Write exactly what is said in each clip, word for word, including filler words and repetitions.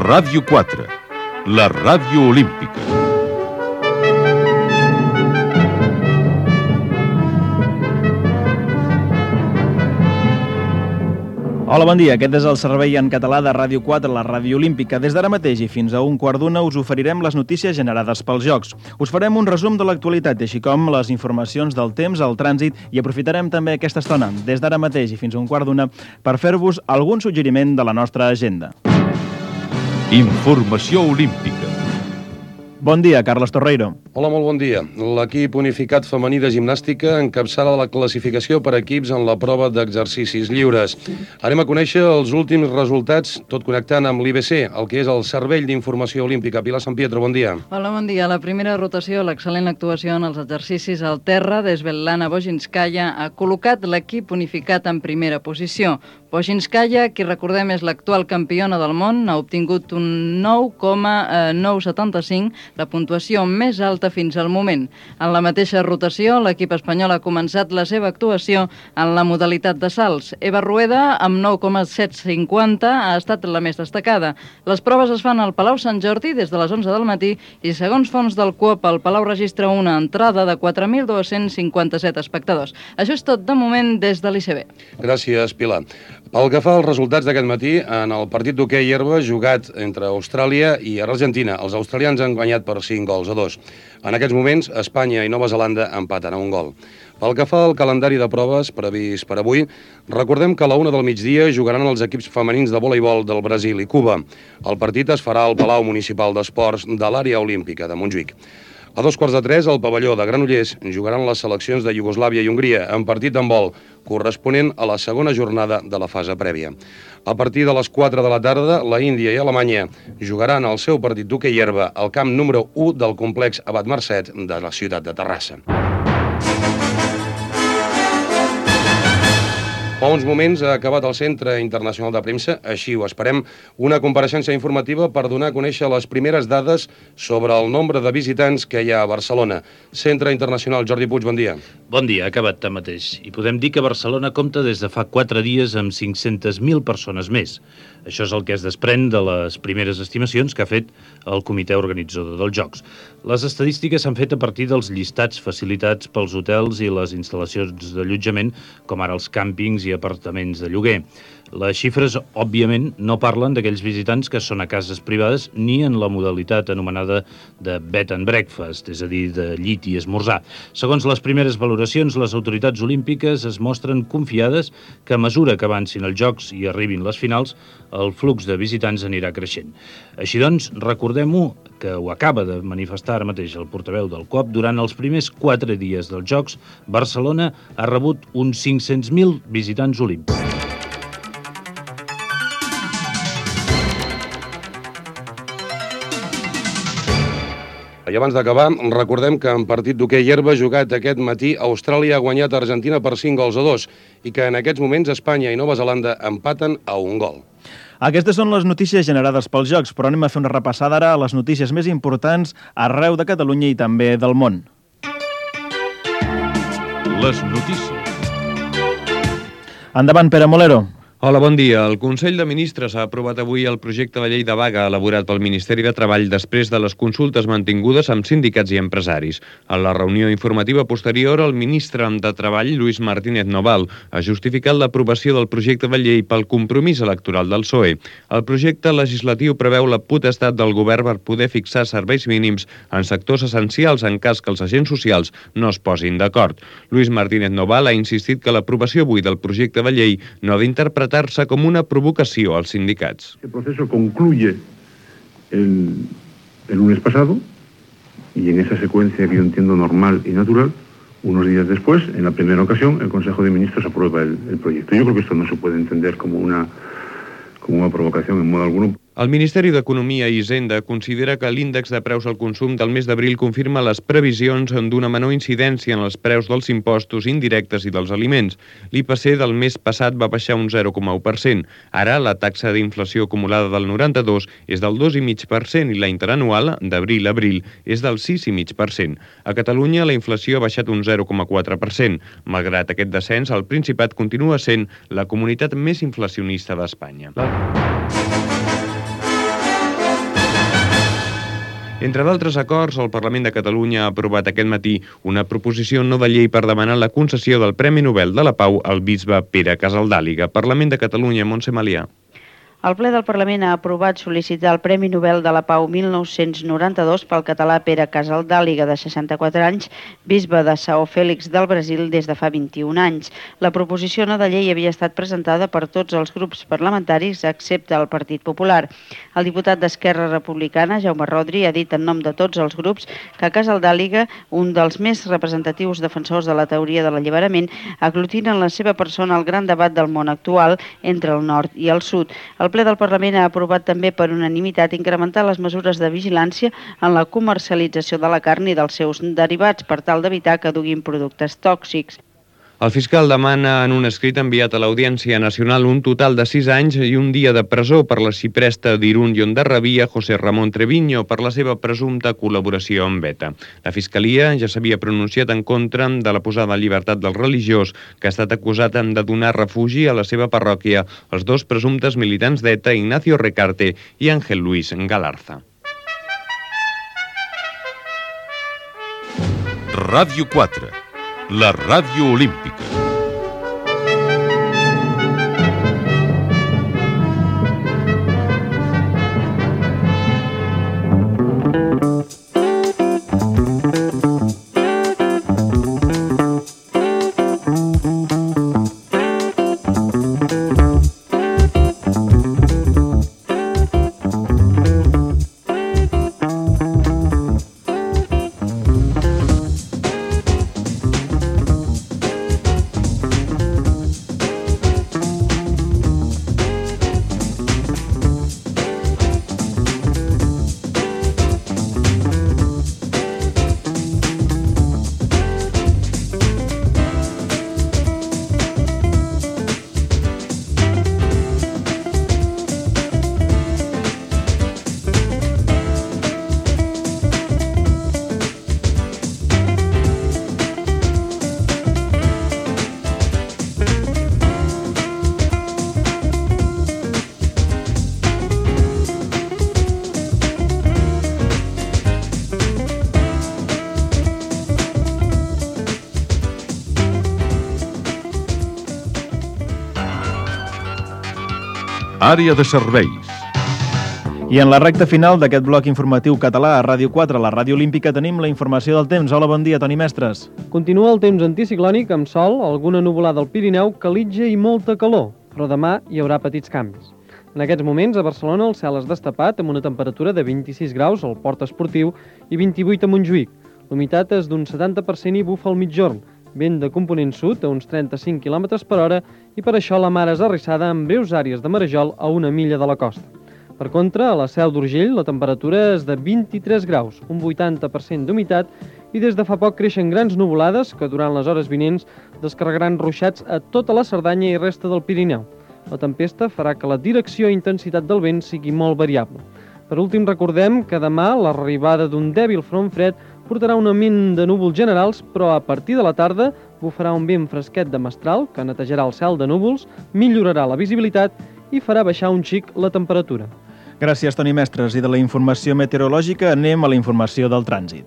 Ràdio quatre, la ràdio olímpica. Hola, bon dia. Aquest és el servei en català de Ràdio quatre, la ràdio olímpica. Des d'ara mateix i fins a un quart d'una us oferirem les notícies generades pels Jocs. Us farem un resum de l'actualitat, així com les informacions del temps, el trànsit, i aprofitarem també aquesta estona, des d'ara mateix i fins a un quart d'una, per fer-vos algun suggeriment de la nostra agenda. Informació olímpica. Bon dia, Carles Torreiro. Hola, molt bon dia. L'equip unificat femení de gimnàstica encapçala la classificació per equips en la prova d'exercicis lliures. Anem a conèixer els últims resultats, tot connectant amb l'I B C, el que és el Cervell d'Informació Olímpica. Pilar Sant Pietro, bon dia. Hola, bon dia. La primera rotació, l'excel·lent actuació en els exercicis al terra de Svetlana Bojinskaya ha col·locat l'equip unificat en primera posició. Bojinskaya, qui recordem és l'actual campiona del món, ha obtingut un nou coma nou setanta-cinc, la puntuació més alta fins al moment. En la mateixa rotació, l'equip espanyol ha començat la seva actuació en la modalitat de salts. Eva Rueda, amb nou coma set cinquanta, ha estat la més destacada. Les proves es fan al Palau Sant Jordi des de les onze del matí i, segons fonts del C O P, el Palau registra una entrada de quatre mil dos-cents cinquanta-set espectadors. Això és tot de moment des de l'I C B. Gràcies, Pilar. Pel que fa als resultats d'aquest matí, en el partit d'hoquei herba jugat entre Austràlia i Argentina, els australians han guanyat per cinc gols a dos. En aquests moments, Espanya i Nova Zelanda empaten a un gol. Pel que fa al calendari de proves previst per avui, recordem que a la una del migdia jugaran els equips femenins de voleibol del Brasil i Cuba. El partit es farà al Palau Municipal d'Esports de l'àrea olímpica de Montjuïc. A dos quarts de tres, al pavelló de Granollers jugaran les seleccions de Iugoslàvia i Hongria en partit d'handbol, corresponent a la segona jornada de la fase prèvia. A partir de les quatre de la tarda, la Índia i Alemanya jugaran el seu partit d'hoquei herba al camp número u del complex Abat Mercet de la ciutat de Terrassa. Fa uns moments ha acabat el Centre Internacional de Premsa, així ho esperem, una compareixença informativa per donar a conèixer les primeres dades sobre el nombre de visitants que hi ha a Barcelona. Centre Internacional, Jordi Puig, bon dia. Bon dia, ha acabat tanmateix. I podem dir que Barcelona compta des de fa quatre dies amb cinc-centes mil persones més. Això és el que es desprèn de les primeres estimacions que ha fet el comitè organitzador dels Jocs. Les estadístiques s'han fet a partir dels llistats facilitats pels hotels i les instal·lacions d'allotjament, com ara els càmpings i apartaments de lloguer. Les xifres, òbviament, no parlen d'aquells visitants que són a cases privades ni en la modalitat anomenada de bed and breakfast, és a dir, de llit i esmorzar. Segons les primeres valoracions, les autoritats olímpiques es mostren confiades que a mesura que avancin els Jocs i arribin les finals, el flux de visitants anirà creixent. Així doncs, recordem-ho, que ho acaba de manifestar ara mateix el portaveu del C O P, durant els primers quatre dies dels Jocs, Barcelona ha rebut uns cinc-cents mil visitants olímpics. I abans d'acabar, recordem que en partit d'hoquei herba jugat aquest matí, Austràlia ha guanyat a Argentina per cinc gols a dos i que en aquests moments Espanya i Nova Zelanda empaten a un gol. Aquestes són les notícies generades pels Jocs, però anem a fer una repassada ara a les notícies més importants arreu de Catalunya i també del món. Les notícies. Endavant, Pere Molero. Hola, bon dia. El Consell de Ministres ha aprovat avui el projecte de llei de vaga elaborat pel Ministeri de Treball després de les consultes mantingudes amb sindicats i empresaris. A la reunió informativa posterior, el ministre de Treball, Luis Martínez Noval, ha justificat l'aprovació del projecte de llei pel compromís electoral del P S O E. El projecte legislatiu preveu la potestat del govern per poder fixar serveis mínims en sectors essencials en cas que els agents socials no es posin d'acord. Luis Martínez Noval ha insistit que l'aprovació avui del projecte de llei no ha d'interpretar como una provocación als sindicats. El proceso concluye el, el lunes pasado y en esa secuencia que yo entiendo normal y natural, unos días después, en la primera ocasión, el Consejo de Ministros aprueba el, el proyecto. Yo creo que esto no se puede entender como una, como una provocación en modo alguno. El Ministeri d'Economia i Hisenda considera que l'índex de preus al consum del mes d'abril confirma les previsions d'una menor incidència en els preus dels impostos indirectes i dels aliments. L'I P C del mes passat va baixar un zero coma u per cent. Ara, la taxa d'inflació acumulada del noranta-dos és del dos coma cinc per cent i la interanual, d'abril a abril, és del sis coma cinc per cent. A Catalunya, la inflació ha baixat un zero coma quatre per cent. Malgrat aquest descens, el Principat continua sent la comunitat més inflacionista d'Espanya. La... Entre d'altres acords, el Parlament de Catalunya ha aprovat aquest matí una proposició no de llei per demanar la concessió del Premi Nobel de la Pau al bisbe Pere Casaldàliga. Parlament de Catalunya, Montse Malià. El ple del Parlament ha aprovat sol·licitar el Premi Nobel de la Pau mil nou-cents noranta-dos pel català Pere Casaldàliga, de seixanta-quatre anys, bisbe de São Félix del Brasil des de fa vint-i-un anys. La proposició no de llei havia estat presentada per tots els grups parlamentaris, excepte el Partit Popular. El diputat d'Esquerra Republicana, Jaume Rodri, ha dit en nom de tots els grups que Casaldàliga, un dels més representatius defensors de la teoria de l'alliberament, aglutina en la seva persona el gran debat del món actual entre el nord i el sud. El ple del Parlament ha aprovat també per unanimitat incrementar les mesures de vigilància en la comercialització de la carn i dels seus derivats per tal d'evitar que duguin productes tòxics. El fiscal demana en un escrit enviat a l'Audiència Nacional un total de sis anys i un dia de presó per la xipresta d'Irún i Hondarribia, José Ramón Treviño, per la seva presumpta col·laboració amb ETA. La Fiscalia ja s'havia pronunciat en contra de la posada en llibertat del religiós, que ha estat acusat de donar refugi a la seva parròquia als dos presumptes militants d'ETA, Ignacio Recarte i Ángel Luis Galarza. Ràdio quatre, la ràdio olímpica. Àrea de serveis. I en la recta final d'aquest bloc informatiu català a Ràdio quatre, la Ràdio Olímpica, tenim la informació del temps. Hola, bon dia, Toni Mestres. Continua el temps anticiclònic amb sol, alguna nuvolada al Pirineu, calitja i molta calor, però demà hi haurà petits canvis. En aquests moments, a Barcelona, el cel és destapat amb una temperatura de vint-i-sis graus al Port Esportiu i vint-i-vuit a Montjuïc. L'humitat és d'un setanta per cent i bufa al mitjorn, vent de component sud a uns trenta-cinc quilòmetres per hora i per això la mar és arrissada amb breus àrees de marejol a una milla de la costa. Per contra, a la Seu d'Urgell la temperatura és de vint-i-tres graus, un vuitanta per cent d'humitat i des de fa poc creixen grans nuvolades que durant les hores vinents descarregaran ruixats a tota la Cerdanya i resta del Pirineu. La tempesta farà que la direcció i intensitat del vent sigui molt variable. Per últim, recordem que demà l'arribada d'un dèbil front fred portarà un augment de núvols generals, però a partir de la tarda bufarà un vent fresquet de mestral que netejarà el cel de núvols, millorarà la visibilitat i farà baixar un xic la temperatura. Gràcies, Toni Mestres. I de la informació meteorològica anem a la informació del trànsit.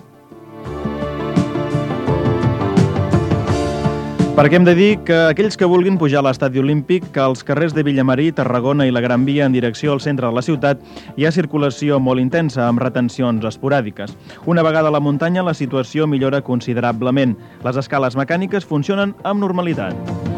Perquè hem de dir que aquells que vulguin pujar a l'estadi olímpic, que als carrers de Villamarí, Tarragona i la Gran Via en direcció al centre de la ciutat hi ha circulació molt intensa amb retencions esporàdiques. Una vegada a la muntanya la situació millora considerablement. Les escales mecàniques funcionen amb normalitat.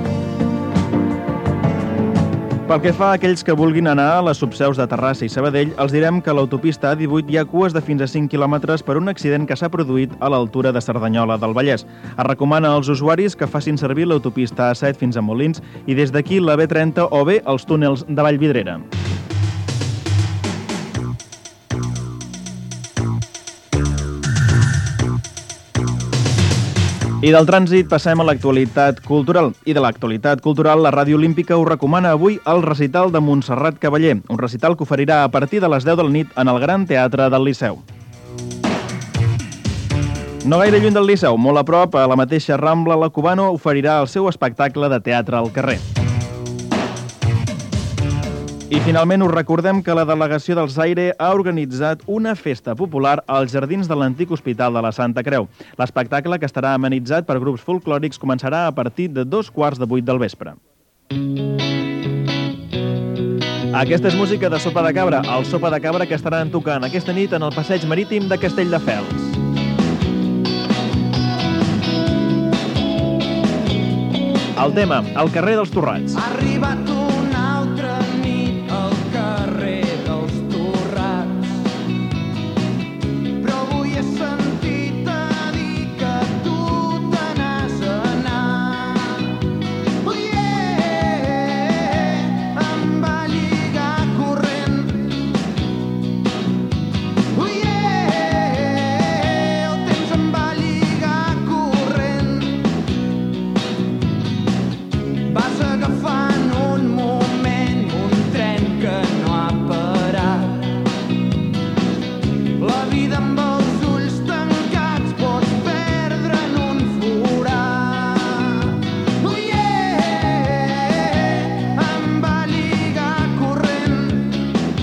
Pel que fa a aquells que vulguin anar a les subseus de Terrassa i Sabadell, els direm que a l'autopista A divuit hi ha cues de fins a cinc quilòmetres per un accident que s'ha produït a l'altura de Cerdanyola del Vallès. Es recomana als usuaris que facin servir l'autopista A set fins a Molins i des d'aquí la B trenta o bé els túnels de Vallvidrera. I del trànsit passem a l'actualitat cultural. I de l'actualitat cultural, la Ràdio Olímpica us recomana avui el recital de Montserrat Cavaller, un recital que oferirà a partir de les deu de la nit en el Gran Teatre del Liceu. No gaire lluny del Liceu, molt a prop, a la mateixa Rambla, la Cubano oferirà el seu espectacle de teatre al carrer. I finalment us recordem que la delegació del Zaire ha organitzat una festa popular als jardins de l'antic Hospital de la Santa Creu. L'espectacle, que estarà amenitzat per grups folclòrics, començarà a partir de dos quarts de vuit del vespre. Aquesta és música de Sopa de Cabra, el Sopa de Cabra que estaran tocant aquesta nit en el passeig marítim de Castelldefels. El tema, el carrer dels Torrats. Ha arribat una altra nit al carrer dels Torrats, però avui he sentit a dir que tu te n'has anat. Oh yeah, em va lligar corrent. Oh yeah, el temps em va lligar corrent. Vas agafant un moment, un tren que no ha parat. La vida amb els ulls tancats pots perdre en un forat. Oh yeah, em va lligar corrent.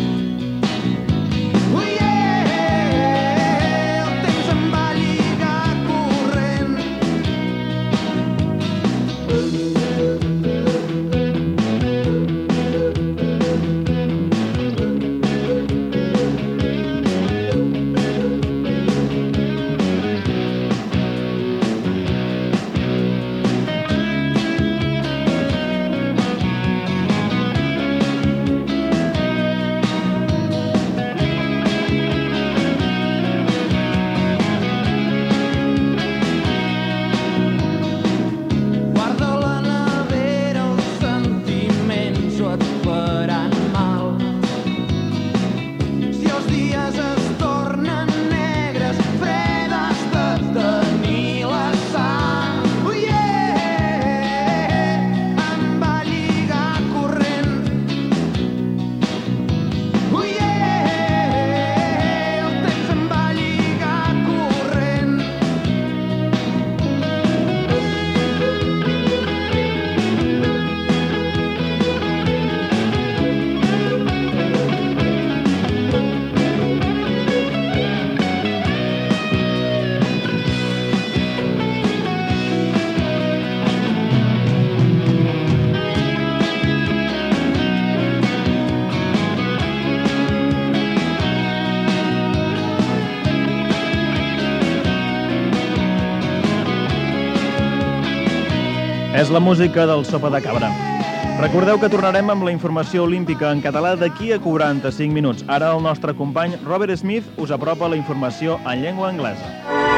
Oh yeah, el temps em va lligar corrent. Guarda la nevera els sentiments o et faran mal. Si els dies es tornen negres, fredes de tenir la sang. Oh yeah, em va lligar corrent. Oh yeah, el temps em va lligar corrent. És la música del Sopa de Cabra. Recordeu que tornarem amb la informació olímpica en català d'aquí a quaranta-cinc minuts. Ara el nostre company Robert Smith us apropa la informació en llengua anglesa.